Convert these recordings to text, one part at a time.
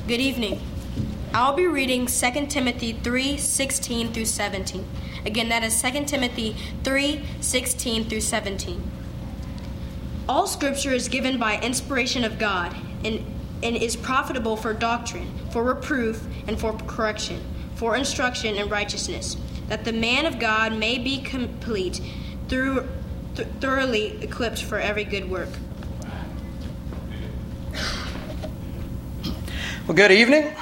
Good evening. I'll be reading 2 Timothy 3:16 through 17. Again, that is 2 Timothy 3:16 through 17. All Scripture is given by inspiration of God and is profitable for doctrine, for reproof, and for correction, for instruction in righteousness, that the man of God may be complete, thoroughly equipped for every good work. Well, good evening.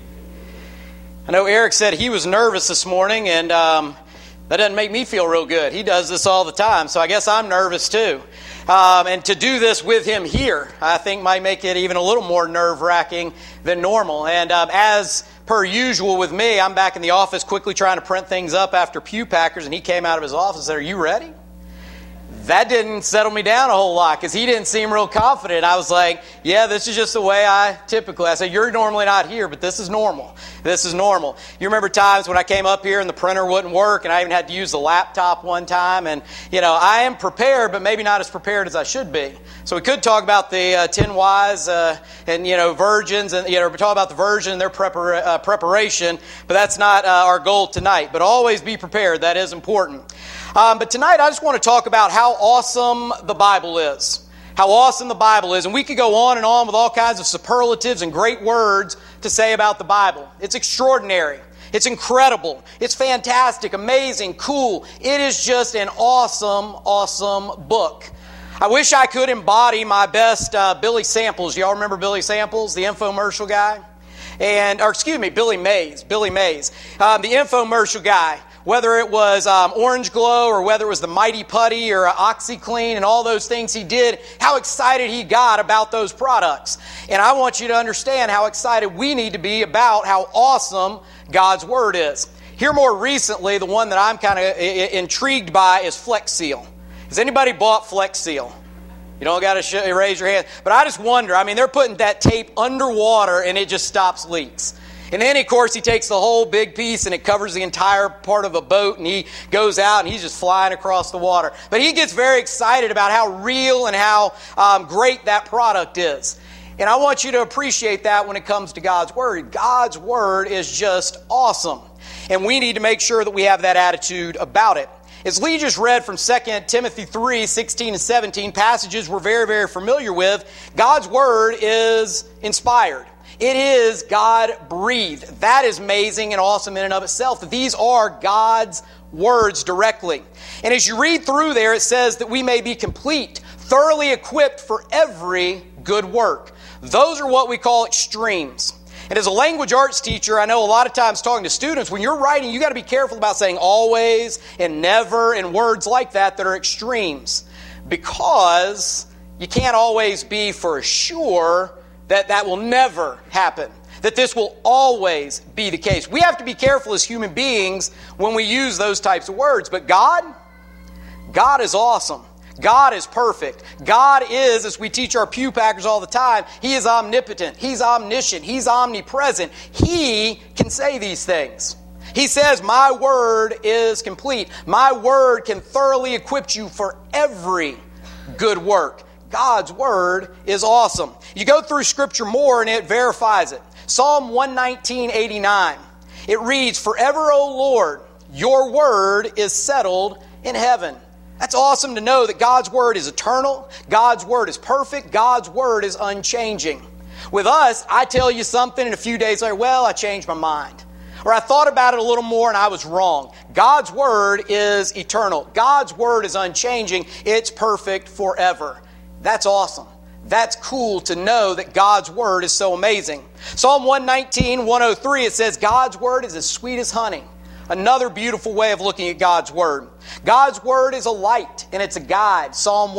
I know Eric said he was nervous this morning, and that doesn't make me feel real good. He does this all the time, so I guess I'm nervous too. And to do this with him here, I think might make it even a little more nerve-wracking than normal. And as per usual with me, I'm back in the office quickly trying to print things up after Pew Packers, and he came out of his office and said, "Are you ready?" That didn't settle me down a whole lot because he didn't seem real confident. I was like, yeah, this is just the way I said, you're normally not here, but this is normal. This is normal. You remember times when I came up here and the printer wouldn't work and I even had to use the laptop one time. And, I am prepared, but maybe not as prepared as I should be. So we could talk about the 10 wise and, virgins and, talk about the virgin and their preparation, but that's not our goal tonight. But always be prepared. That is important. But tonight I just want to talk about how awesome the Bible is. How awesome the Bible is. And we could go on and on with all kinds of superlatives and great words to say about the Bible. It's extraordinary. It's incredible. It's fantastic, amazing, cool. It is just an awesome, awesome book. I wish I could embody my best Billy Samples. Y'all remember Billy Samples, the infomercial guy? Billy Mays. The infomercial guy. Whether it was Orange Glow or whether it was the Mighty Putty or OxyClean and all those things he did, how excited he got about those products. And I want you to understand how excited we need to be about how awesome God's Word is. Here more recently, the one that I'm kind of intrigued by is Flex Seal. Has anybody bought Flex Seal? You don't got to raise your hand. But I just wonder, they're putting that tape underwater and it just stops leaks. And then, of course, he takes the whole big piece and it covers the entire part of a boat and he goes out and he's just flying across the water. But he gets very excited about how real and how great that product is. And I want you to appreciate that when it comes to God's Word. God's Word is just awesome. And we need to make sure that we have that attitude about it. As Lee just read from 2 Timothy 3:16 and 17, passages we're very, very familiar with, God's Word is inspired. It is God-breathed. That is amazing and awesome in and of itself. These are God's words directly. And as you read through there, it says that we may be complete, thoroughly equipped for every good work. Those are what we call extremes. And as a language arts teacher, I know a lot of times talking to students, when you're writing, you got to be careful about saying always and never and words like that are extremes. Because you can't always be for sure that will never happen, that this will always be the case. We have to be careful as human beings when we use those types of words. But God is awesome. God is perfect. God is, as we teach our Pew Packers all the time, He is omnipotent. He's omniscient. He's omnipresent. He can say these things. He says, my word is complete. My word can thoroughly equip you for every good work. God's Word is awesome. You go through Scripture more and it verifies it. Psalm 119:89. It reads, "Forever, O Lord, your word is settled in heaven." That's awesome to know that God's Word is eternal. God's Word is perfect. God's Word is unchanging. With us, I tell you something and a few days later, I changed my mind. Or I thought about it a little more and I was wrong. God's Word is eternal. God's Word is unchanging. It's perfect forever. That's awesome. That's cool to know that God's Word is so amazing. Psalm 119:103, it says, God's Word is as sweet as honey. Another beautiful way of looking at God's Word. God's Word is a light and it's a guide. Psalm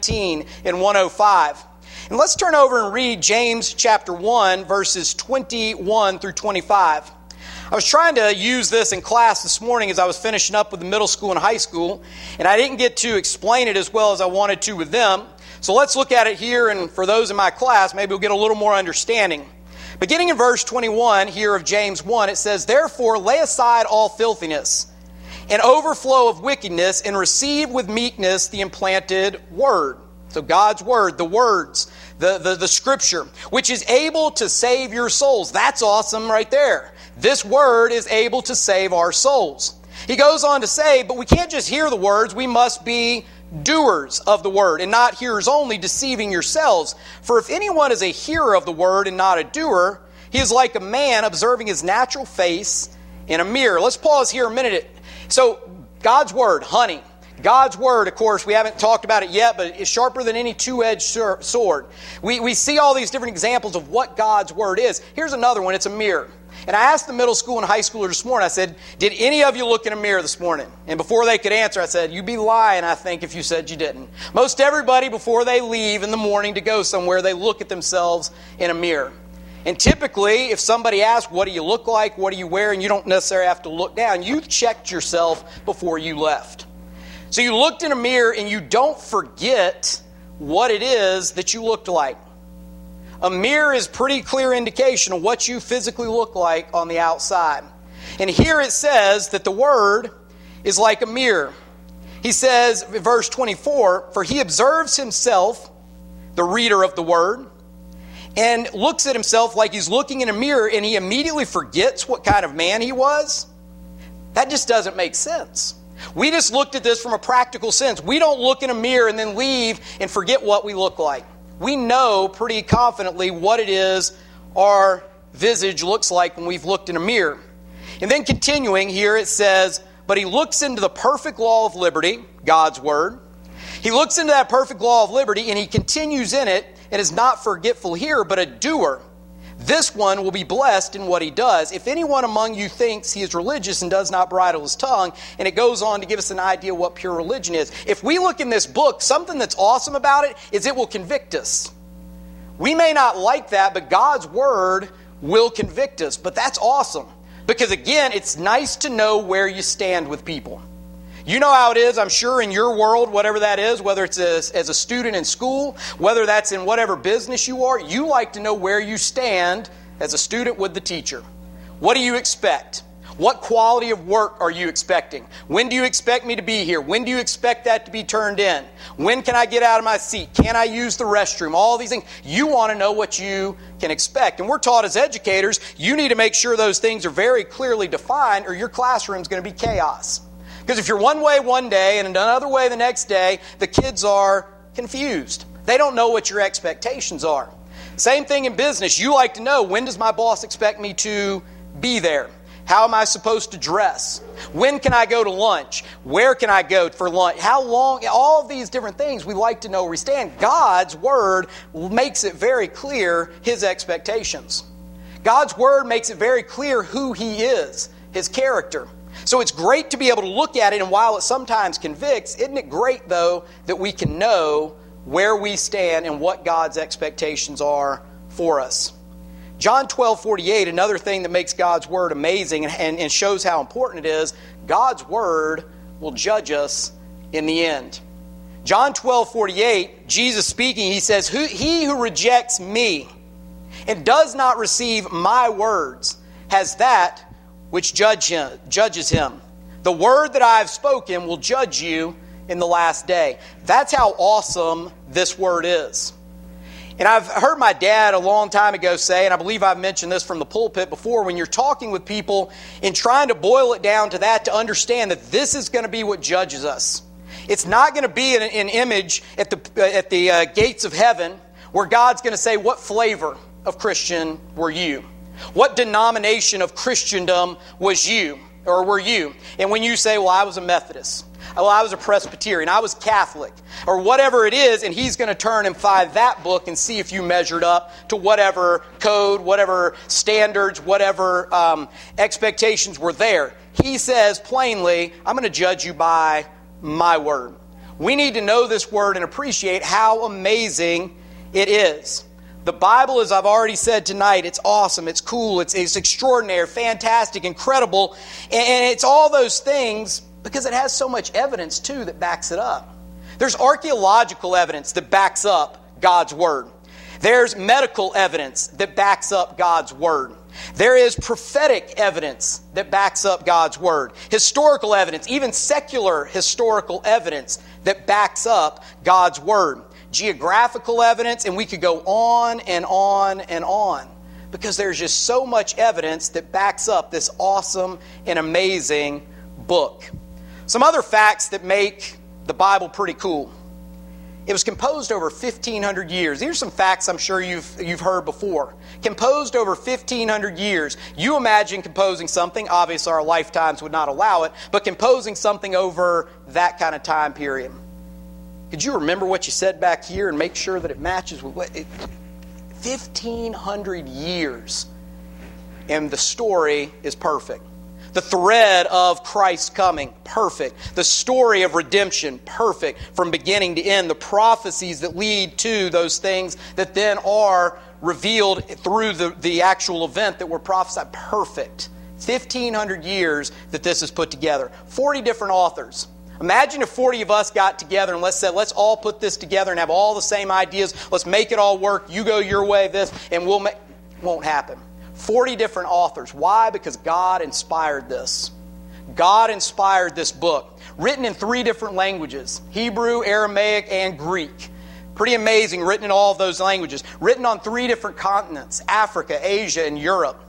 119:105. And let's turn over and read James chapter 1, verses 21 through 25. I was trying to use this in class this morning as I was finishing up with the middle school and high school, and I didn't get to explain it as well as I wanted to with them. So let's look at it here, and for those in my class, maybe we'll get a little more understanding. Beginning in verse 21 here of James 1, it says, "Therefore lay aside all filthiness and overflow of wickedness, and receive with meekness the implanted word." So God's word, the words, the Scripture, which is able to save your souls. That's awesome right there. This Word is able to save our souls. He goes on to say, but we can't just hear the words, we must be doers of the Word, and not hearers only, deceiving yourselves. For if anyone is a hearer of the Word and not a doer, he is like a man observing his natural face in a mirror. Let's pause here a minute. So, God's Word, honey. God's Word, of course, we haven't talked about it yet, but it's sharper than any two-edged sword. We see all these different examples of what God's Word is. Here's another one. It's a mirror. And I asked the middle school and high schoolers this morning, I said, did any of you look in a mirror this morning? And before they could answer, I said, you'd be lying, I think, if you said you didn't. Most everybody, before they leave in the morning to go somewhere, they look at themselves in a mirror. And typically, if somebody asks, what do you look like, what do you wear, and you don't necessarily have to look down, you checked yourself before you left. So you looked in a mirror and you don't forget what it is that you looked like. A mirror is pretty clear indication of what you physically look like on the outside. And here it says that the Word is like a mirror. He says, in verse 24, for he observes himself, the reader of the Word, and looks at himself like he's looking in a mirror, and he immediately forgets what kind of man he was. That just doesn't make sense. We just looked at this from a practical sense. We don't look in a mirror and then leave and forget what we look like. We know pretty confidently what it is our visage looks like when we've looked in a mirror. And then continuing here it says, but he looks into the perfect law of liberty, God's Word. He looks into that perfect law of liberty and he continues in it and is not forgetful here, but a doer. This one will be blessed in what he does. If anyone among you thinks he is religious and does not bridle his tongue, and it goes on to give us an idea what pure religion is. If we look in this book, something that's awesome about it is it will convict us. We may not like that, but God's Word will convict us. But that's awesome. Because again, it's nice to know where you stand with people. You know how it is, I'm sure, in your world, whatever that is, whether it's as a student in school, whether that's in whatever business you are, you like to know where you stand as a student with the teacher. What do you expect? What quality of work are you expecting? When do you expect me to be here? When do you expect that to be turned in? When can I get out of my seat? Can I use the restroom? All these things. You want to know what you can expect. And we're taught as educators, you need to make sure those things are very clearly defined or your classroom's going to be chaos. Because if you're one way one day and another way the next day, the kids are confused. They don't know what your expectations are. Same thing in business. You like to know, when does my boss expect me to be there? How am I supposed to dress? When can I go to lunch? Where can I go for lunch? How long? All of these different things we like to know where we stand. God's Word makes it very clear His expectations. God's Word makes it very clear who He is, His character. So it's great to be able to look at it, and while it sometimes convicts, isn't it great, though, that we can know where we stand and what God's expectations are for us? John 12:48, another thing that makes God's Word amazing and shows how important it is, God's Word will judge us in the end. John 12:48, Jesus speaking, He says, he who rejects me and does not receive my words has that which judges him. The word that I have spoken will judge you in the last day. That's how awesome this word is. And I've heard my dad a long time ago say, and I believe I've mentioned this from the pulpit before, when you're talking with people and trying to boil it down to that, to understand that this is going to be what judges us. It's not going to be an image at the gates of heaven where God's going to say, what flavor of Christian were you? What denomination of Christendom was you, or were you? And when you say, well, I was a Methodist, well, I was a Presbyterian, I was Catholic, or whatever it is, and He's going to turn and find that book and see if you measured up to whatever code, whatever standards, whatever expectations were there. He says plainly, I'm going to judge you by my word. We need to know this word and appreciate how amazing it is. The Bible, as I've already said tonight, it's awesome, it's cool, it's extraordinary, fantastic, incredible, and it's all those things because it has so much evidence, too, that backs it up. There's archaeological evidence that backs up God's Word. There's medical evidence that backs up God's Word. There is prophetic evidence that backs up God's Word. Historical evidence, even secular historical evidence that backs up God's Word. geographical evidence, and we could go on and on and on, because there's just so much evidence that backs up this awesome and amazing book. Some other facts that make the Bible pretty cool. It was composed over 1,500 years. These are some facts I'm sure you've heard before. Composed over 1,500 years. You imagine composing something, obviously our lifetimes would not allow it, but composing something over that kind of time period. Could you remember what you said back here and make sure that it matches with what... 1,500 years. And the story is perfect. The thread of Christ's coming, perfect. The story of redemption, perfect from beginning to end. The prophecies that lead to those things that then are revealed through the actual event that were prophesied, perfect. 1,500 years that this is put together. 40 different authors. Imagine if 40 of us got together and let's all put this together and have all the same ideas. Let's make it all work. You go your way, this, and we'll make... It won't happen. 40 different authors. Why? Because God inspired this. God inspired this book. Written in 3 different languages. Hebrew, Aramaic, and Greek. Pretty amazing, written in all of those languages. Written on 3 different continents. Africa, Asia, and Europe.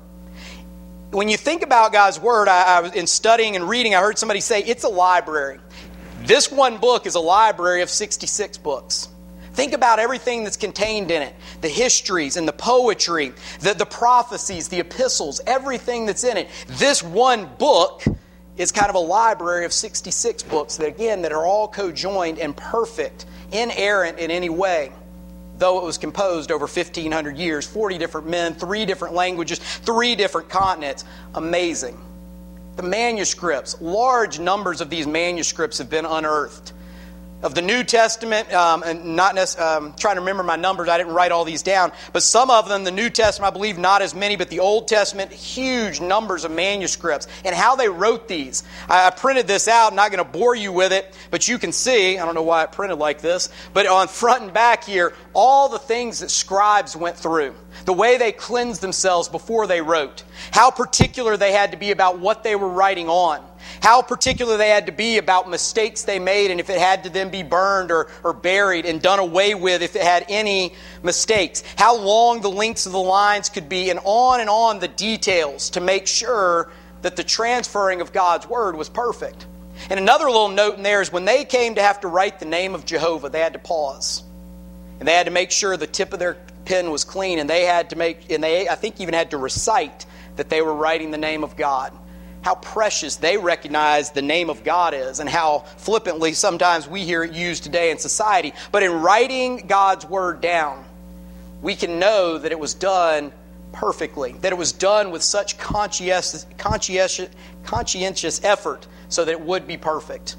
When you think about God's Word, I was in studying and reading, I heard somebody say it's a library. This one book is a library of 66 books. Think about everything that's contained in it. The histories and the poetry, the prophecies, the epistles, everything that's in it. This one book is kind of a library of 66 books that are all co-joined and perfect, inerrant in any way. Though it was composed over 1,500 years, 40 different men, 3 different languages, 3 different continents. Amazing. The manuscripts, large numbers of these manuscripts have been unearthed. Of the New Testament, and not trying to remember my numbers, I didn't write all these down, but some of them, the New Testament, I believe not as many, but the Old Testament, huge numbers of manuscripts. And how they wrote these. I printed this out, I'm not going to bore you with it, but you can see, I don't know why it printed like this, but on front and back here, all the things that scribes went through. The way they cleansed themselves before they wrote. How particular they had to be about what they were writing on. How particular they had to be about mistakes they made and if it had to then be burned or buried and done away with if it had any mistakes. How long the lengths of the lines could be and on the details to make sure that the transferring of God's Word was perfect. And another little note in there is when they came to have to write the name of Jehovah, they had to pause. And they had to make sure the tip of their pen was clean, and they I think even had to recite that they were writing the name of God. How precious they recognize the name of God is, and how flippantly sometimes we hear it used today in society. But in writing God's Word down, we can know that it was done perfectly, that it was done with such conscientious effort so that it would be perfect.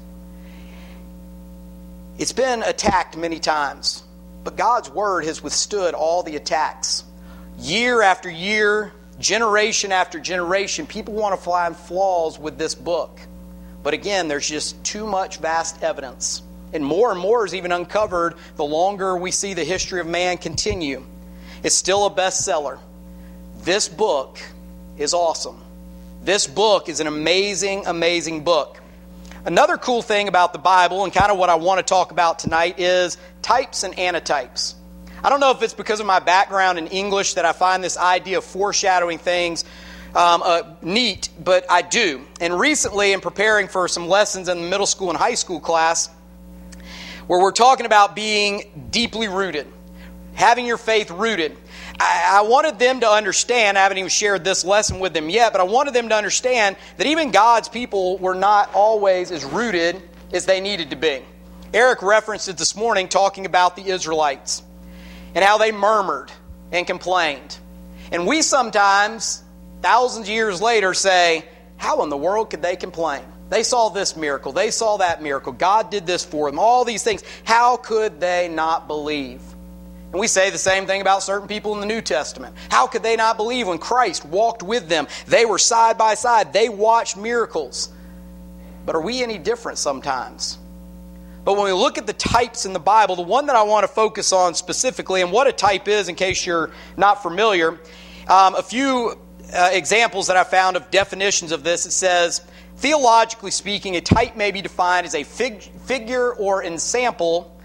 It's been attacked many times, but God's Word has withstood all the attacks. Year after year, generation after generation, people want to find flaws with this book. But again, there's just too much vast evidence. And more is even uncovered the longer we see the history of man continue. It's still a bestseller. This book is awesome. This book is an amazing, amazing book. Another cool thing about the Bible, and kind of what I want to talk about tonight, is types and antitypes. I don't know if it's because of my background in English that I find this idea of foreshadowing things neat, but I do. And recently, in preparing for some lessons in the middle school and high school class, where we're talking about being deeply rooted, having your faith rooted, I wanted them to understand, I haven't even shared this lesson with them yet, but I wanted them to understand that even God's people were not always as rooted as they needed to be. Eric referenced it this morning talking about the Israelites and how they murmured and complained. And we sometimes, thousands of years later, say, how in the world could they complain? They saw this miracle, they saw that miracle, God did this for them, all these things. How could they not believe? And we say the same thing about certain people in the New Testament. How could they not believe when Christ walked with them? They were side by side. They watched miracles. But are we any different sometimes? But when we look at the types in the Bible, the one that I want to focus on specifically, and what a type is in case you're not familiar, a few examples that I found of definitions of this. It says, theologically speaking, a type may be defined as a figure or ensample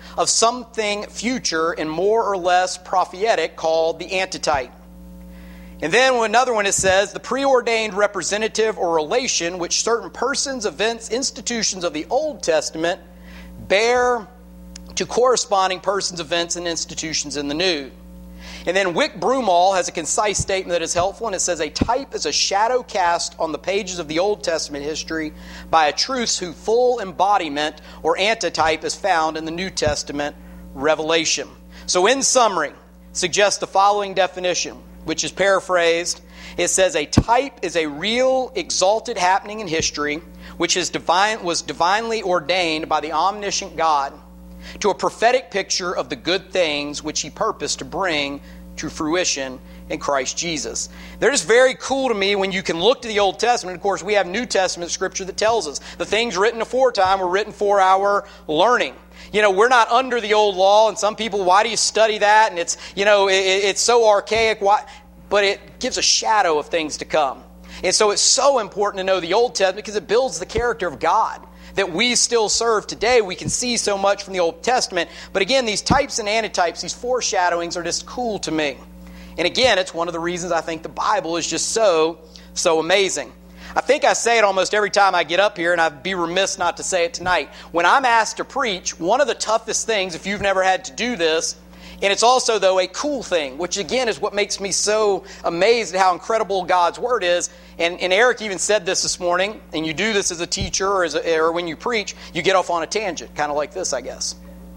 of something future and more or less prophetic called the antitype. And then another one, it says, the preordained representative or relation which certain persons, events, institutions of the Old Testament bear to corresponding persons, events, and institutions in the New. And then Wick Broomall has a concise statement that is helpful, and it says, a type is a shadow cast on the pages of the Old Testament history by a truth whose full embodiment or antitype is found in the New Testament revelation. So in summary, suggest the following definition, which is paraphrased. It says, a type is a real exalted happening in history which was divinely ordained by the omniscient God to a prophetic picture of the good things which He purposed to bring to fruition in Christ Jesus. They're just very cool to me when you can look to the Old Testament. Of course, we have New Testament scripture that tells us the things written aforetime were written for our learning. You know, we're not under the old law, and some people, why do you study that? And it's, you know, it's so archaic. Why? But it gives a shadow of things to come. And so it's so important to know the Old Testament because it builds the character of God that we still serve today. We can see so much from the Old Testament. But again, these types and antitypes, these foreshadowings are just cool to me. And again, it's one of the reasons I think the Bible is just so amazing. I think I say it almost every time I get up here, and I'd be remiss not to say it tonight. When I'm asked to preach, one of the toughest things, if you've never had to do this, and it's also, though, a cool thing, which again is what makes me so amazed at how incredible God's Word is. And Eric even said this morning, and you do this as a teacher or when you preach, you get off on a tangent, kind of like this, I guess.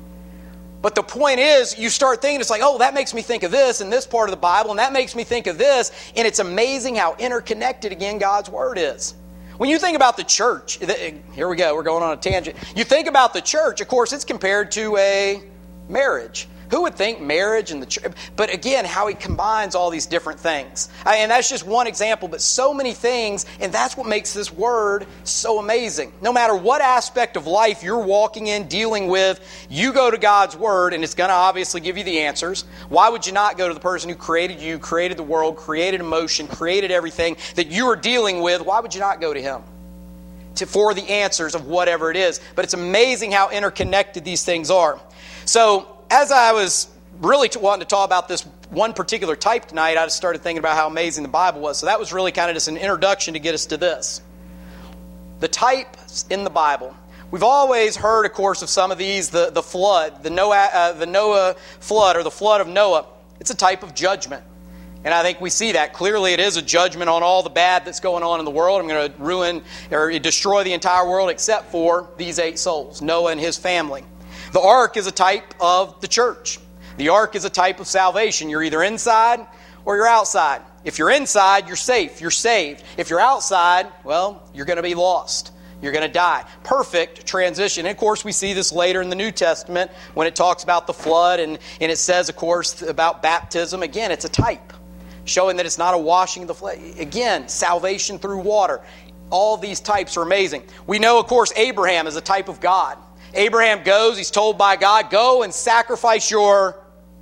But the point is, you start thinking, it's like, oh, that makes me think of this in this part of the Bible, and that makes me think of this. And it's amazing how interconnected, again, God's Word is. When you think about the church, here we go, we're going on a tangent. You think about the church, of course, it's compared to a marriage. Who would think marriage and the church? But again, how He combines all these different things. And that's just one example, but so many things, and that's what makes this Word so amazing. No matter what aspect of life you're walking in, dealing with, you go to God's Word, and it's going to obviously give you the answers. Why would you not go to the person who created you, created the world, created emotion, created everything that you are dealing with? Why would you not go to Him for the answers of whatever it is? But it's amazing how interconnected these things are. So, as I was really wanting to talk about this one particular type tonight, I just started thinking about how amazing the Bible was. So that was really kind of just an introduction to get us to this. The types in the Bible. We've always heard, of course, of some of these, the flood, the Noah flood, or the flood of Noah. It's a type of judgment. And I think we see that. Clearly it is a judgment on all the bad that's going on in the world. I'm going to ruin or destroy the entire world except for these 8 souls, Noah and his family. The ark is a type of the church. The ark is a type of salvation. You're either inside or you're outside. If you're inside, you're safe. You're saved. If you're outside, well, you're going to be lost. You're going to die. Perfect transition. And of course, we see this later in the New Testament when it talks about the flood and it says, of course, about baptism. Again, it's a type, showing that it's not a washing of the flesh. Again, salvation through water. All these types are amazing. We know, of course, Abraham is a type of God. Abraham goes, he's told by God, go and sacrifice your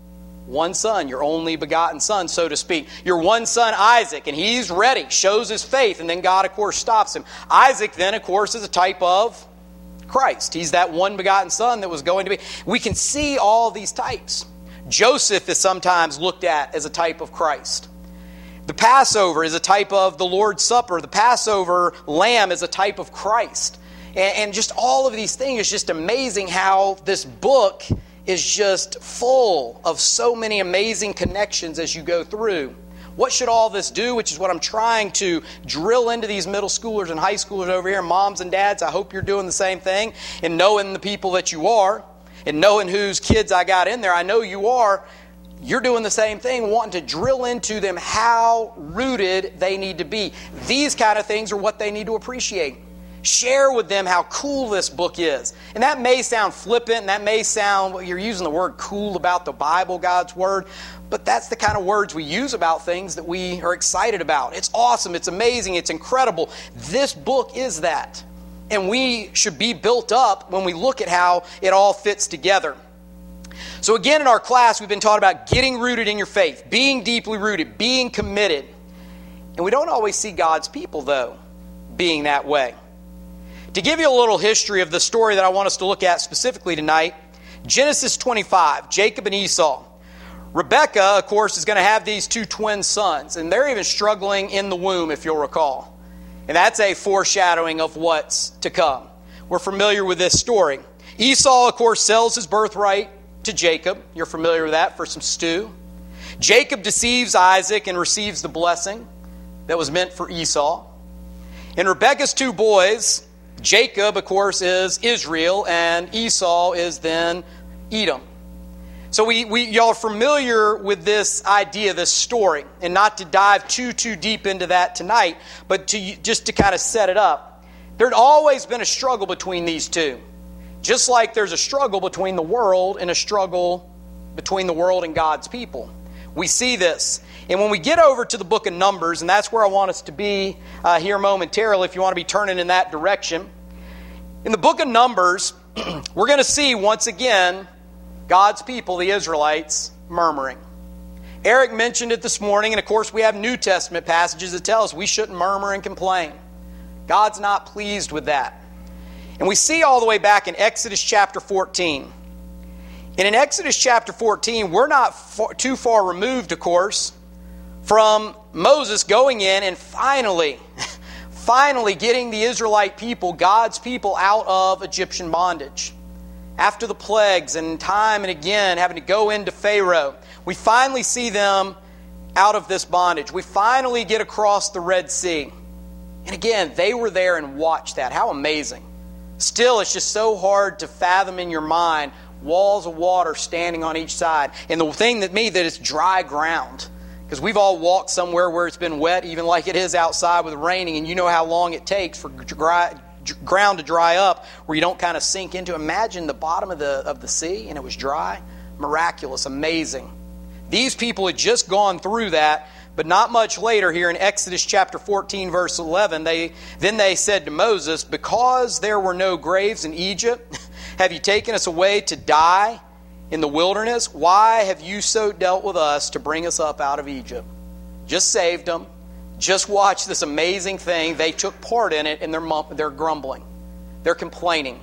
one son, your only begotten son, so to speak. Your one son, Isaac, and he's ready, shows his faith, and then God, of course, stops him. Isaac then, of course, is a type of Christ. He's that one begotten son that was going to be. We can see all these types. Joseph is sometimes looked at as a type of Christ. The Passover is a type of the Lord's Supper. The Passover lamb is a type of Christ. And just all of these things, it's just amazing how this book is just full of so many amazing connections as you go through. What should all this do? Which is what I'm trying to drill into these middle schoolers and high schoolers over here, moms and dads. I hope you're doing the same thing. And knowing the people that you are, and knowing whose kids I got in there, I know you are. You're doing the same thing, wanting to drill into them how rooted they need to be. These kind of things are what they need to appreciate. Share with them how cool this book is. And that may sound flippant, and that may sound, well, you're using the word cool about the Bible, God's Word, but that's the kind of words we use about things that we are excited about. It's awesome, it's amazing, it's incredible. This book is that. And we should be built up when we look at how it all fits together. So again, in our class, we've been taught about getting rooted in your faith, being deeply rooted, being committed. And we don't always see God's people, though, being that way. To give you a little history of the story that I want us to look at specifically tonight, Genesis 25, Jacob and Esau. Rebekah, of course, is going to have these two twin sons, and they're even struggling in the womb, if you'll recall. And that's a foreshadowing of what's to come. We're familiar with this story. Esau, of course, sells his birthright to Jacob. You're familiar with that for some stew. Jacob deceives Isaac and receives the blessing that was meant for Esau. And Rebekah's two boys, Jacob, of course, is Israel, and Esau is then Edom. So y'all are familiar with this idea, this story, and not to dive too deep into that tonight, but just to kind of set it up. There'd always been a struggle between these two, just like there's a struggle between the world and a struggle between the world and God's people. We see this. And when we get over to the book of Numbers, and that's where I want us to be here momentarily, if you want to be turning in that direction. In the book of Numbers, we're going to see once again God's people, the Israelites, murmuring. Eric mentioned it this morning, and of course we have New Testament passages that tell us we shouldn't murmur and complain. God's not pleased with that. And we see all the way back in Exodus chapter 14. And in Exodus chapter 14, we're not too far removed, of course, from Moses going in and finally getting the Israelite people, God's people, out of Egyptian bondage. After the plagues and time and again having to go into Pharaoh, we finally see them out of this bondage. We finally get across the Red Sea. And again, they were there and watched that. How amazing. Still, it's just so hard to fathom in your mind walls of water standing on each side. And the thing that it's dry ground. Because we've all walked somewhere where it's been wet, even like it is outside with raining, and you know how long it takes for ground to dry up where you don't kind of sink into. Imagine the bottom of the sea and it was dry. Miraculous, amazing. These people had just gone through that, but not much later here in Exodus chapter 14 verse 11, they said to Moses, "Because there were no graves in Egypt, have you taken us away to die in the wilderness? Why have you so dealt with us to bring us up out of Egypt?" Just saved them. Just watch this amazing thing. They took part in it, and they're grumbling. They're complaining.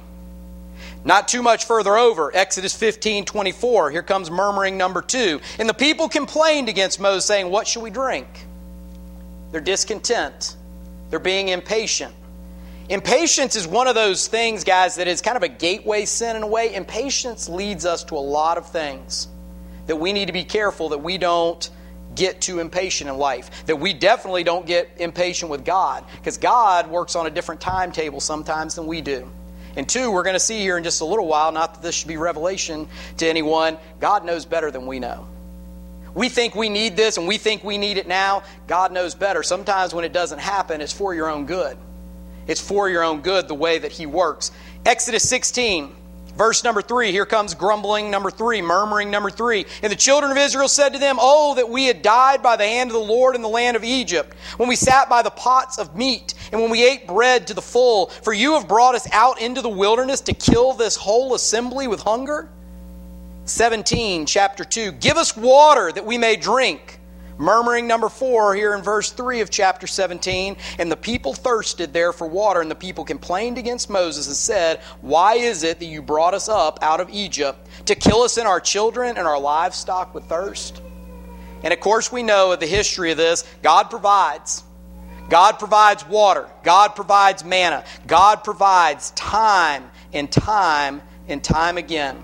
Not too much further over, Exodus 15:24. Here comes murmuring number 2. And the people complained against Moses, saying, "What shall we drink?" They're discontent. They're being impatient. Impatience is one of those things, guys, that is kind of a gateway sin in a way. Impatience leads us to a lot of things that we need to be careful that we don't get too impatient in life. That we definitely don't get impatient with God, because God works on a different timetable sometimes than we do. And 2, we're going to see here in just a little while, not that this should be revelation to anyone, God knows better than we know. We think we need this and we think we need it now. God knows better. Sometimes when it doesn't happen, it's for your own good. It's for your own good the way that He works. Exodus 16, verse number 3. Here comes grumbling number 3, murmuring number 3. And the children of Israel said to them, "Oh, that we had died by the hand of the Lord in the land of Egypt, when we sat by the pots of meat, and when we ate bread to the full. For you have brought us out into the wilderness to kill this whole assembly with hunger." 17, chapter 2. "Give us water that we may drink." Murmuring number 4 here in verse 3 of chapter 17. "And the people thirsted there for water, and the people complained against Moses and said, 'Why is it that you brought us up out of Egypt to kill us and our children and our livestock with thirst?'" And of course we know of the history of this. God provides. God provides water. God provides manna. God provides time and time and time again.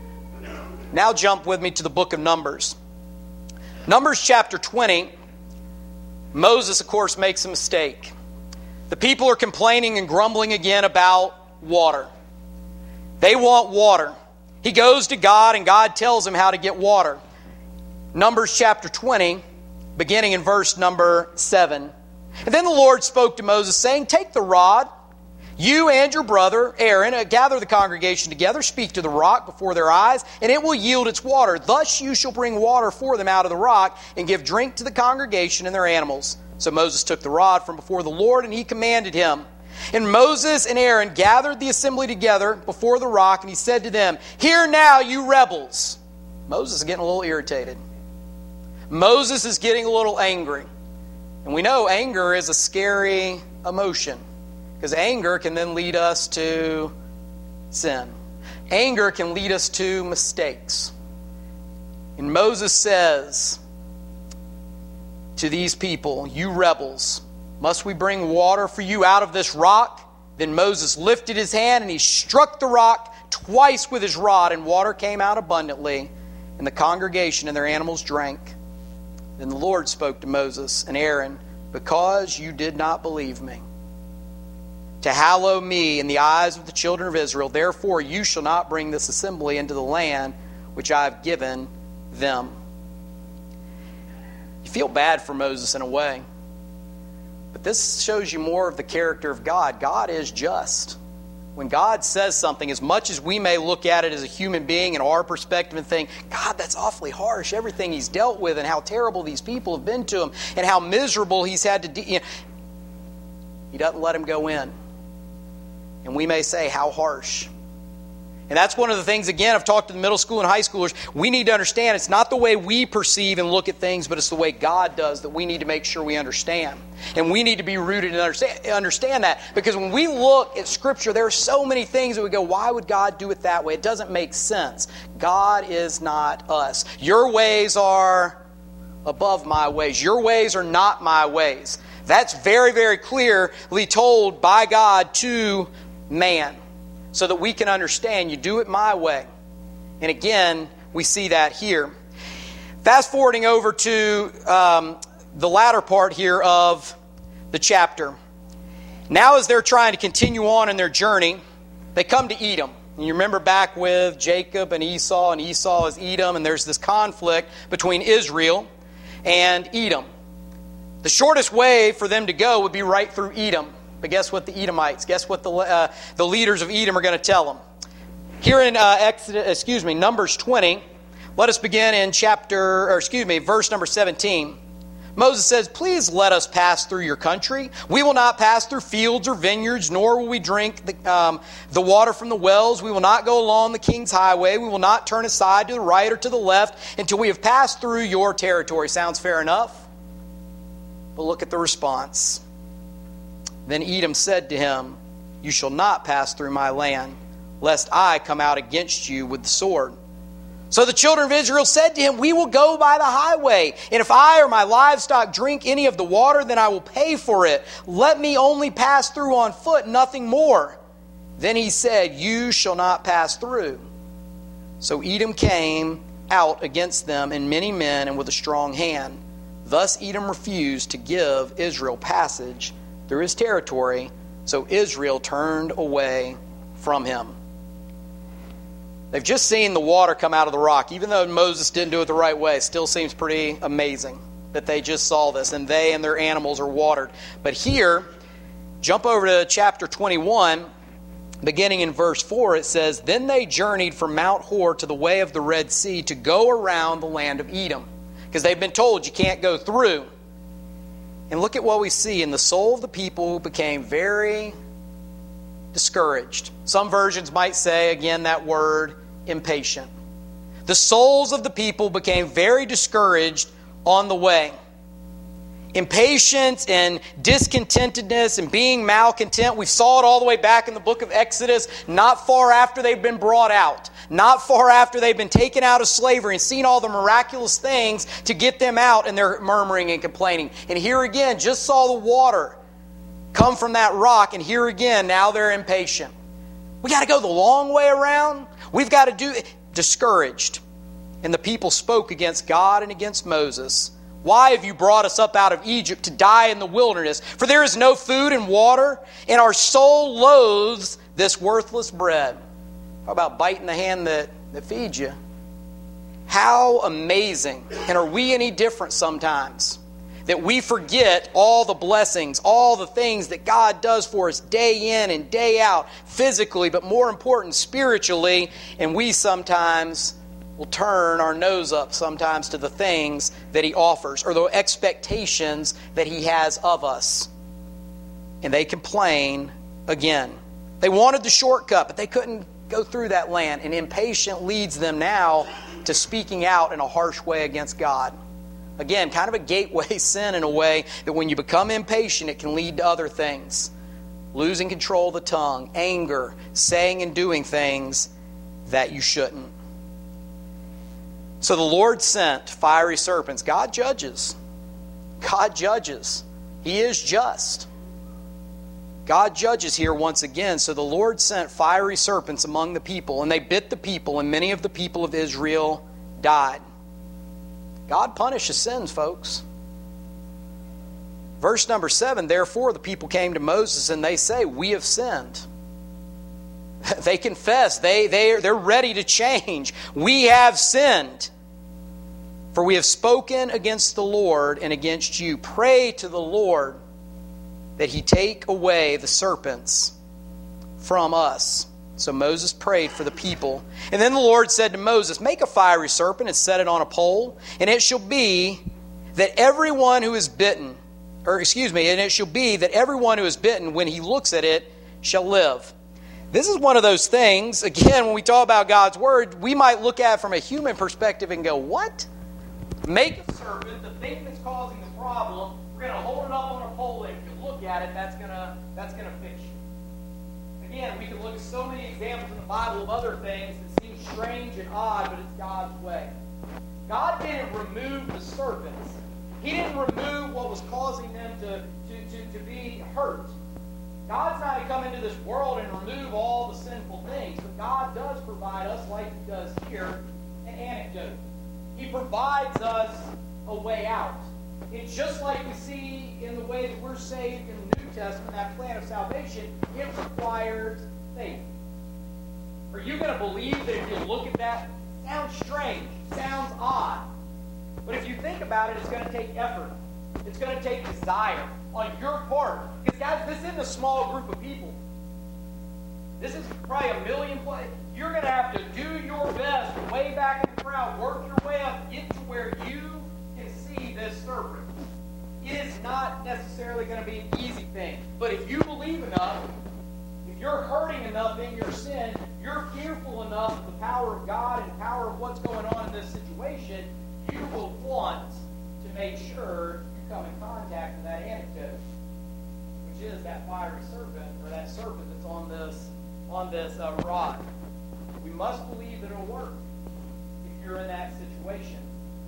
Now jump with me to the book of Numbers. Numbers chapter 20, Moses, of course, makes a mistake. The people are complaining and grumbling again about water. They want water. He goes to God, and God tells him how to get water. Numbers chapter 20, beginning in verse number 7. "And then the Lord spoke to Moses, saying, 'Take the rod, you and your brother Aaron, gather the congregation together, speak to the rock before their eyes, and it will yield its water. Thus you shall bring water for them out of the rock, and give drink to the congregation and their animals.' So Moses took the rod from before the Lord, and he commanded him. And Moses and Aaron gathered the assembly together before the rock, and he said to them, 'Hear now, you rebels.'" Moses is getting a little irritated. Moses is getting a little angry. And we know anger is a scary emotion, because anger can then lead us to sin. Anger can lead us to mistakes. And Moses says to these people, "You rebels, must we bring water for you out of this rock?" Then Moses lifted his hand and he struck the rock twice with his rod, and water came out abundantly, and the congregation and their animals drank. Then the Lord spoke to Moses and Aaron, "Because you did not believe me, to hallow me in the eyes of the children of Israel, therefore you shall not bring this assembly into the land which I have given them." You feel bad for Moses in a way, but this shows you more of the character of God. God is just. When God says something, as much as we may look at it as a human being and our perspective and think, "God, that's awfully harsh, everything he's dealt with and how terrible these people have been to him and how miserable he's had to He doesn't let him go in. And we may say, how harsh. And that's one of the things, again, I've talked to the middle school and high schoolers. We need to understand it's not the way we perceive and look at things, but it's the way God does that we need to make sure we understand. And we need to be rooted and understand that. Because when we look at Scripture, there are so many things that we go, why would God do it that way? It doesn't make sense. God is not us. Your ways are above my ways. Your ways are not my ways. That's very, very clearly told by God to man, so that we can understand, you do it my way. And again, we see that here. Fast forwarding over to the latter part here of the chapter. Now as they're trying to continue on in their journey, they come to Edom. And you remember back with Jacob and Esau is Edom, and there's this conflict between Israel and Edom. The shortest way for them to go would be right through Edom. But guess what the Edomites, guess what the leaders of Edom are going to tell them? Here in Numbers 20, let us begin in verse number 17. Moses says, "Please let us pass through your country. We will not pass through fields or vineyards, nor will we drink the water from the wells. We will not go along the king's highway. We will not turn aside to the right or to the left until we have passed through your territory." Sounds fair enough? But look at the response. Then Edom said to him, "You shall not pass through my land, lest I come out against you with the sword." So the children of Israel said to him, "We will go by the highway, and if I or my livestock drink any of the water, then I will pay for it. Let me only pass through on foot, nothing more." Then he said, "You shall not pass through." So Edom came out against them in many men and with a strong hand. Thus Edom refused to give Israel passage through his territory, so Israel turned away from him. They've just seen the water come out of the rock. Even though Moses didn't do it the right way, it still seems pretty amazing that they just saw this, and they and their animals are watered. But here, jump over to chapter 21, beginning in verse 4, it says, "Then they journeyed from Mount Hor to the way of the Red Sea to go around the land of Edom." Because they've been told you can't go through. And look at what we see. And the soul of the people became very discouraged. Some versions might say, again, that word, impatient. The souls of the people became very discouraged on the way. Impatience and discontentedness and being malcontent. We saw it all the way back in the book of Exodus, not far after they've been brought out. Not far after they've been taken out of slavery and seen all the miraculous things to get them out, and they're murmuring and complaining. And here again, just saw the water come from that rock, and here again, now they're impatient. We got to go the long way around. We've got to do it. Discouraged. And the people spoke against God and against Moses. "Why have you brought us up out of Egypt to die in the wilderness? For there is no food and water, and our soul loathes this worthless bread." How about biting the hand that feeds you? How amazing. And are we any different sometimes? That we forget all the blessings, all the things that God does for us day in and day out, physically, but more important, spiritually, and we sometimes will turn our nose up sometimes to the things that He offers or the expectations that He has of us. And they complain again. They wanted the shortcut, but they couldn't go through that land. And impatient leads them now to speaking out in a harsh way against God. Again, kind of a gateway sin in a way that when you become impatient, it can lead to other things. Losing control of the tongue, anger, saying and doing things that you shouldn't. So the Lord sent fiery serpents. God judges. God judges. He is just. God judges here once again. So the Lord sent fiery serpents among the people, and they bit the people, and many of the people of Israel died. God punishes sins, folks. Verse number 7, therefore the people came to Moses, and they say, we have sinned. They confess. They're ready to change. We have sinned. For we have spoken against the Lord and against you. Pray to the Lord that He take away the serpents from us. So Moses prayed for the people. And then the Lord said to Moses, make a fiery serpent and set it on a pole. And it shall be that everyone who is bitten, and it shall be that everyone who is bitten, when he looks at it, shall live. This is one of those things, again, when we talk about God's Word, we might look at it from a human perspective and go, what? Make a serpent, the thing that's causing the problem, we're going to hold it up on a pole, and if you look at it, that's going to fix you. Again, we can look at so many examples in the Bible of other things that seem strange and odd, but it's God's way. God didn't remove the serpents. He didn't remove what was causing them to be hurt. God's not going to come into this world and remove all the sinful things, but God does provide us, like He does here, an antidote. He provides us a way out. It's just like we see in the way that we're saved in the New Testament, that plan of salvation, it requires faith. Are you going to believe that if you look at that, it sounds strange, sounds odd, but if you think about it, it's going to take effort. It's going to take desire on your part. Because guys, this isn't a small group of people. This is probably 1 million plays. You're going to have to do your best, way back in the crowd, work your way up, get to where you can see this serpent. It is not necessarily going to be an easy thing. But if you believe enough, if you're hurting enough in your sin, you're fearful enough of the power of God and power of what's going on in this situation, you will want to make sure you come in contact with that antidote, which is that fiery serpent, or that serpent that's on this rod. We must believe that it'll work if you're in that situation.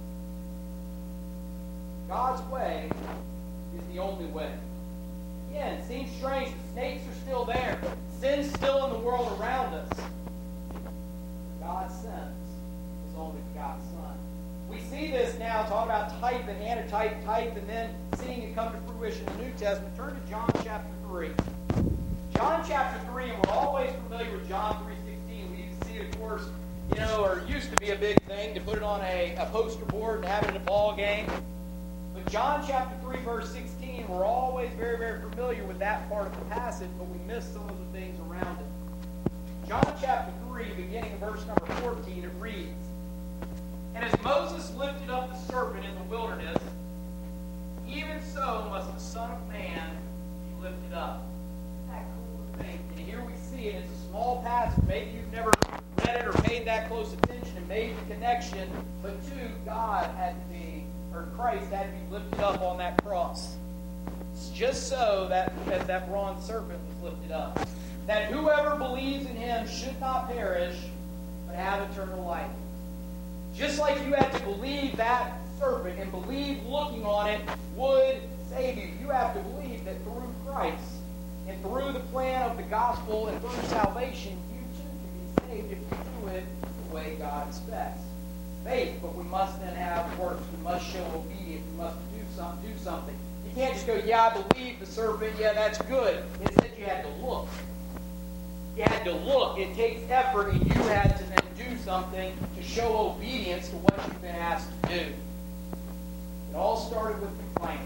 God's way is the only way. Again, it seems strange. The snakes are still there. Sin's still in the world around us. God sends His only begotten Son. We see this now, talking about type and antitype, type, and then seeing it come to fruition in the New Testament. Turn to John chapter 3. John chapter 3, and we're always familiar with John 3:16. We see it, of course, or used to be a big thing to put it on a poster board and have it at a ball game. But John chapter 3, verse 16, we're always very, very familiar with that part of the passage, but we miss some of the things around it. John chapter 3, beginning in verse number 14, it reads, and as Moses lifted up the serpent in the wilderness, even so must the Son of Man be lifted up. Isn't that cool to think? And here we see it. It's a small passage. Maybe you've never read it or paid that close attention and made the connection. But God had to be, or Christ had to be lifted up on that cross. It's just so that as that bronze serpent was lifted up, that whoever believes in Him should not perish, but have eternal life. Just like you had to believe that serpent and believe looking on it would save you, you have to believe that through Christ and through the plan of the gospel and through salvation, you too can be saved if you do it the way God expects. Faith, but we must then have works. We must show obedience. We must do something. You can't just go, yeah, I believe the serpent, yeah, that's good. Instead, you had to look. You had to look. It takes effort, and you had to then do something to show obedience to what you've been asked to do. It all started with complaining.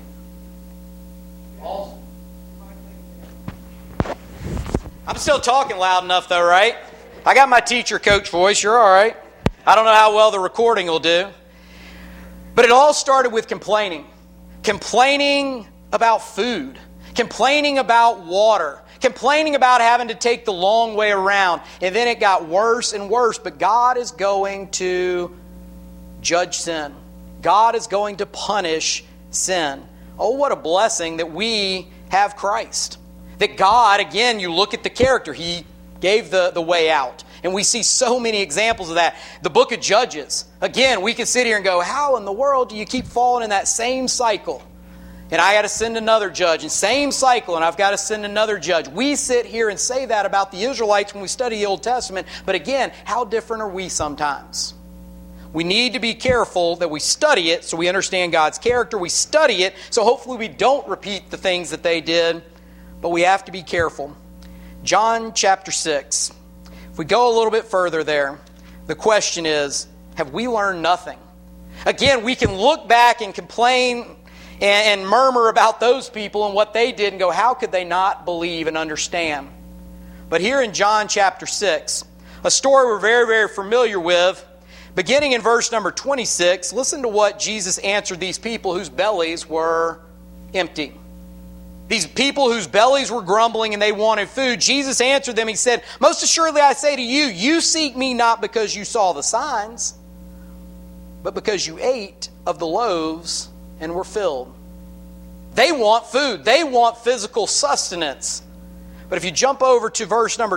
I'm still talking loud enough, though, right? I got my teacher coach voice. You're all right. I don't know how well the recording will do. But it all started with complaining. Complaining about food. Complaining about water. Complaining about having to take the long way around. And then it got worse and worse. But God is going to judge sin. God is going to punish sin. Oh, what a blessing that we have Christ. That God, again, you look at the character. He gave the way out. And we see so many examples of that. The book of Judges. Again, we can sit here and go, how in the world do you keep falling in that same cycle? And I got to send another judge. And same cycle, and I've got to send another judge. We sit here and say that about the Israelites when we study the Old Testament. But again, how different are we sometimes? We need to be careful that we study it so we understand God's character. We study it so hopefully we don't repeat the things that they did. But we have to be careful. John chapter 6. If we go a little bit further there, the question is, have we learned nothing? Again, we can look back and complain and murmur about those people and what they did and go, how could they not believe and understand? But here in John chapter 6, a story we're very, very familiar with, beginning in verse number 26, listen to what Jesus answered these people whose bellies were empty. These people whose bellies were grumbling and they wanted food, Jesus answered them. He said, most assuredly I say to you, you seek me not because you saw the signs, but because you ate of the loaves and were filled. They want food. They want physical sustenance. But if you jump over to verse number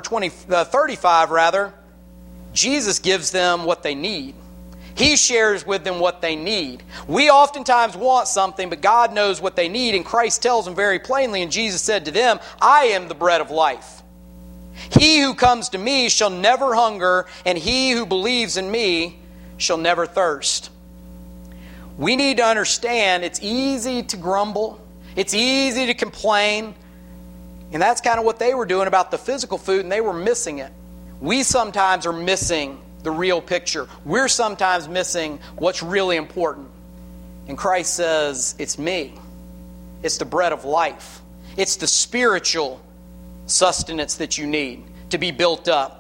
35, Jesus gives them what they need. He shares with them what they need. We oftentimes want something, but God knows what they need, and Christ tells them very plainly, and Jesus said to them, I am the bread of life. He who comes to me shall never hunger, and he who believes in me shall never thirst. We need to understand it's easy to grumble. It's easy to complain. And that's kind of what they were doing about the physical food, and they were missing it. We sometimes are missing the real picture. We're sometimes missing what's really important. And Christ says, it's me. It's the bread of life. It's the spiritual sustenance that you need to be built up.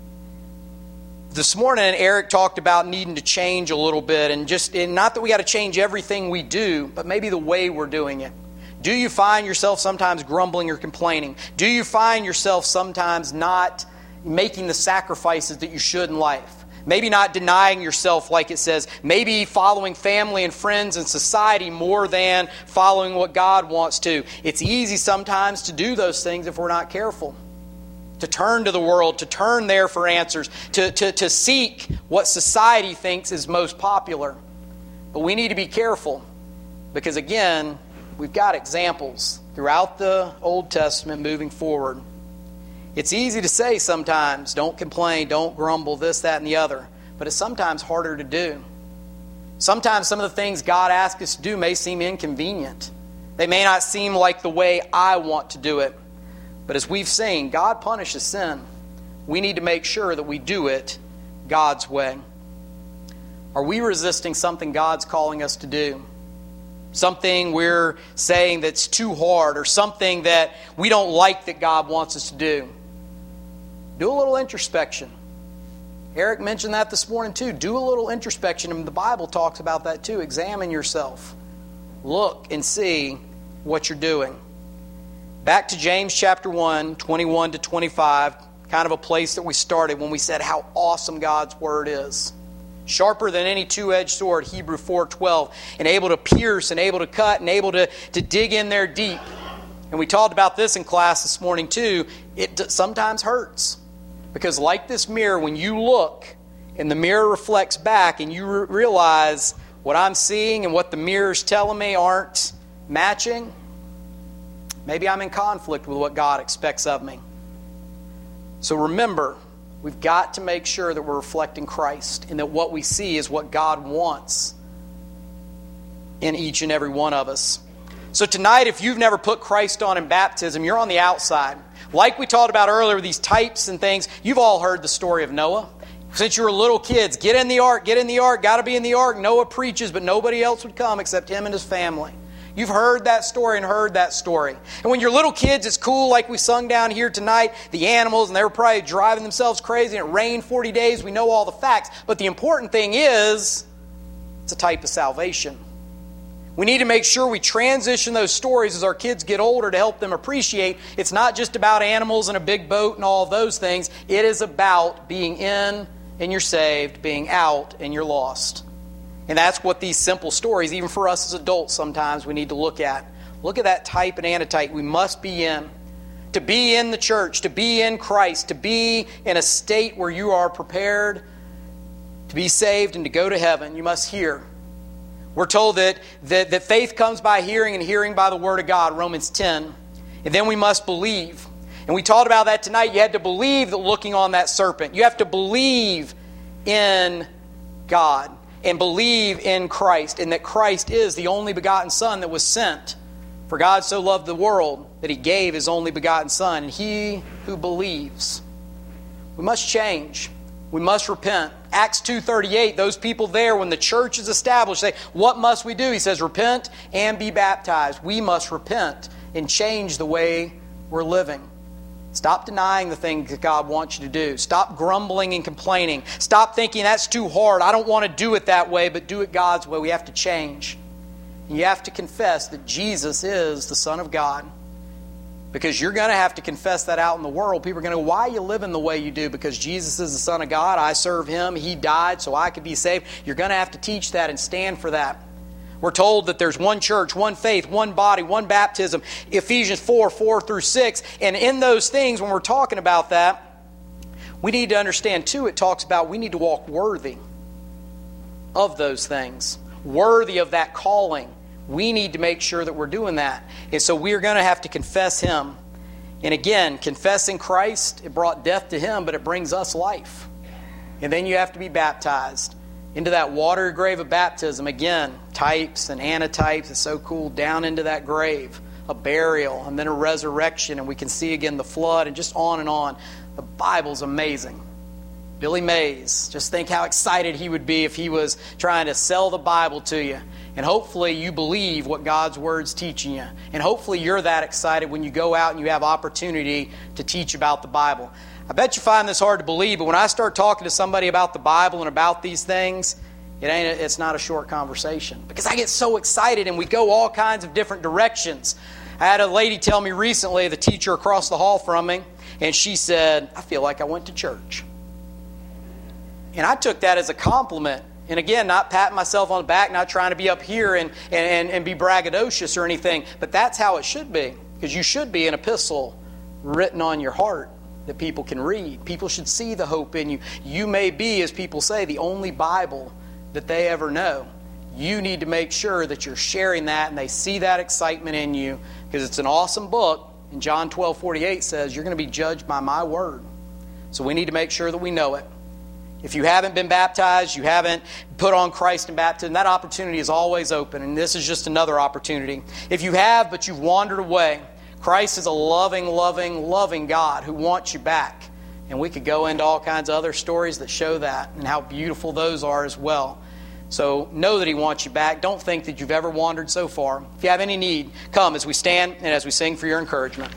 This morning, Eric talked about needing to change a little bit, and not that we got to change everything we do, but maybe the way we're doing it. Do you find yourself sometimes grumbling or complaining? Do you find yourself sometimes not making the sacrifices that you should in life? Maybe not denying yourself like it says. Maybe following family and friends and society more than following what God wants to. It's easy sometimes to do those things if we're not careful. To turn to the world, to turn there for answers, to seek what society thinks is most popular. But we need to be careful because, again, we've got examples throughout the Old Testament moving forward. It's easy to say sometimes, don't complain, don't grumble, this, that, and the other. But it's sometimes harder to do. Sometimes some of the things God asks us to do may seem inconvenient. They may not seem like the way I want to do it. But as we've seen, God punishes sin. We need to make sure that we do it God's way. Are we resisting something God's calling us to do? Something we're saying that's too hard, or something that we don't like that God wants us to do? Do a little introspection. Eric mentioned that this morning too. Do a little introspection, and the Bible talks about that too. Examine yourself. Look and see what you're doing. Back to James chapter 1, 21 to 25, kind of a place that we started when we said how awesome God's Word is. Sharper than any two-edged sword, Hebrew 4:12, and able to pierce and able to cut and able to dig in there deep. And we talked about this in class this morning too. It sometimes hurts. Because like this mirror, when you look and the mirror reflects back and you realize what I'm seeing and what the mirror's telling me aren't matching, maybe I'm in conflict with what God expects of me. So remember, we've got to make sure that we're reflecting Christ and that what we see is what God wants in each and every one of us. So tonight, if you've never put Christ on in baptism, you're on the outside. Like we talked about earlier, these types and things, you've all heard the story of Noah. Since you were little kids, get in the ark, got to be in the ark. Noah preaches, but nobody else would come except him and his family. You've heard that story and heard that story. And when you're little kids, it's cool, like we sung down here tonight, the animals, and they were probably driving themselves crazy, and it rained 40 days. We know all the facts. But the important thing is, it's a type of salvation. We need to make sure we transition those stories as our kids get older to help them appreciate it's not just about animals and a big boat and all of those things. It is about being in and you're saved, being out and you're lost. And that's what these simple stories, even for us as adults sometimes, we need to look at. Look at that type and antitype. We must be in. to be in the church, to be in Christ, to be in a state where you are prepared to be saved and to go to heaven, you must hear. We're told that faith comes by hearing and hearing by the Word of God, Romans 10. And then we must believe. And we talked about that tonight. You had to believe that looking on that serpent. You have to believe in God and believe in Christ, and that Christ is the only begotten Son that was sent. For God so loved the world that He gave His only begotten Son. And he who believes, we must change. We must repent. Acts 2:38, those people there, when the church is established, say, what must we do? He says, repent and be baptized. We must repent and change the way we're living. Stop denying the things that God wants you to do. Stop grumbling and complaining. Stop thinking that's too hard. I don't want to do it that way, but do it God's way. We have to change. You have to confess that Jesus is the Son of God. Because you're going to have to confess that out in the world. People are going to go, why are you living the way you do? Because Jesus is the Son of God. I serve Him. He died so I could be saved. You're going to have to teach that and stand for that. We're told that there's one church, one faith, one body, one baptism. Ephesians 4:4-6. And in those things, when we're talking about that, we need to understand too, it talks about we need to walk worthy of those things. Worthy of that calling. We need to make sure that we're doing that. And so we're going to have to confess Him. And again, confessing Christ, it brought death to Him, but it brings us life. And then you have to be baptized into that watery grave of baptism. Again, types and antitypes. It's so cool. Down into that grave. A burial and then a resurrection. And we can see again the flood and just on and on. The Bible's amazing. Billy Mays. Just think how excited he would be if he was trying to sell the Bible to you. And hopefully you believe what God's Word's teaching you. And hopefully you're that excited when you go out and you have opportunity to teach about the Bible. I bet you find this hard to believe, but when I start talking to somebody about the Bible and about these things, it's not a short conversation. Because I get so excited and we go all kinds of different directions. I had a lady tell me recently, the teacher across the hall from me, and she said, I feel like I went to church. And I took that as a compliment. And again, not patting myself on the back, not trying to be up here and be braggadocious or anything. But that's how it should be. Because you should be an epistle written on your heart that people can read. People should see the hope in you. You may be, as people say, the only Bible that they ever know. You need to make sure that you're sharing that and they see that excitement in you. Because it's an awesome book. And John 12:48 says, you're going to be judged by my word. So we need to make sure that we know it. If you haven't been baptized, you haven't put on Christ in baptism, that opportunity is always open, and this is just another opportunity. If you have, but you've wandered away, Christ is a loving, loving, loving God who wants you back. And we could go into all kinds of other stories that show that and how beautiful those are as well. So know that He wants you back. Don't think that you've ever wandered so far. If you have any need, come as we stand and as we sing for your encouragement.